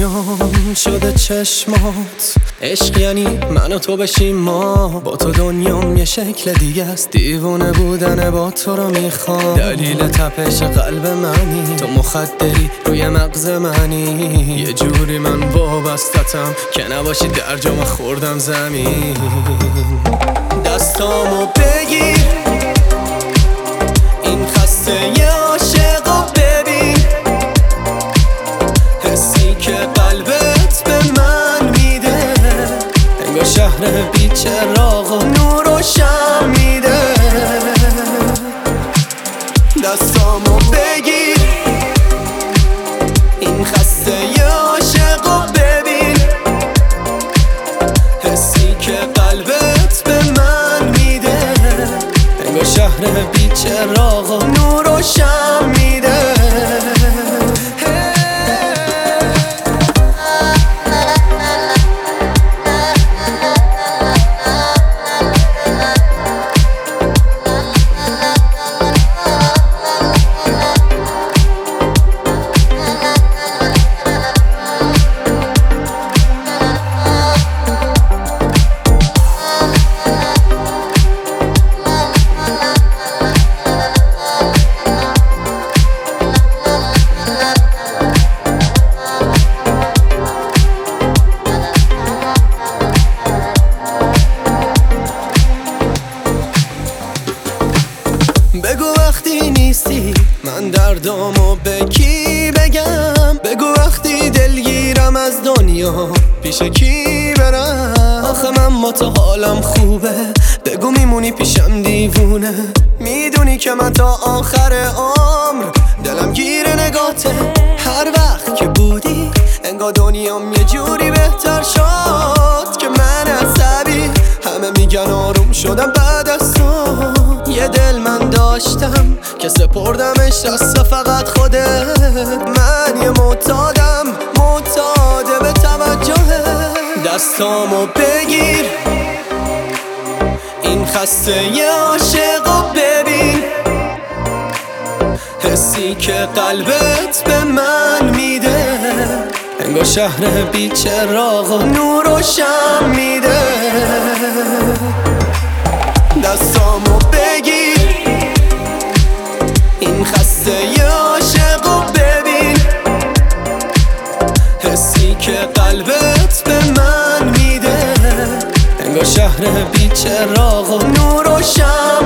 دنیام شده چشمات، عشق یعنی من و تو بشیم ما. با تو دنیام یه شکل دیگه است، دیوونه بودن با تو رو میخوام. دلیل تپش قلب منی، تو مخدری روی مغز منی. یه جوری من وابستتم که نباشی در جام خوردم زمین. دستامو بگیر، این خسته ی عاشقو ببین، حسی که قلبت به من میده. انگار شهر بی چراغ و نور و شم میده. دستامو بگیر، این خسته ی عاشقو ببین، حسی که قلبت به من میده. انگار شهر بی چراغ و نور و شم میده. بگو وقتی نیستی من دردامو به کی بگم. بگو وقتی دلگیرم از دنیا پیش کی برم. آخه من با تو حالم خوبه، بگو میمونی پیشم دیوونه. میدونی که من تا آخر عمر دلم گیر نگاته. هر وقت که بودی انگار دنیام یه جوری بهتر شد که من عصبی. همه میگن آروم شدم بعد از تو. یه دل من داشتم که سپردمش دست فقط خودت. من یه معتادم، معتاد به توجهت. دستامو بگیر، این خسته ی عاشقو ببین، حسی که قلبت به من میده. انگار شهر بی چراغ و نور و شم میده. دستامو بگیر، این خسته ی عاشقو ببین، حسی که قلبت به من میده. انگار شهر بی چراغ و نور و شم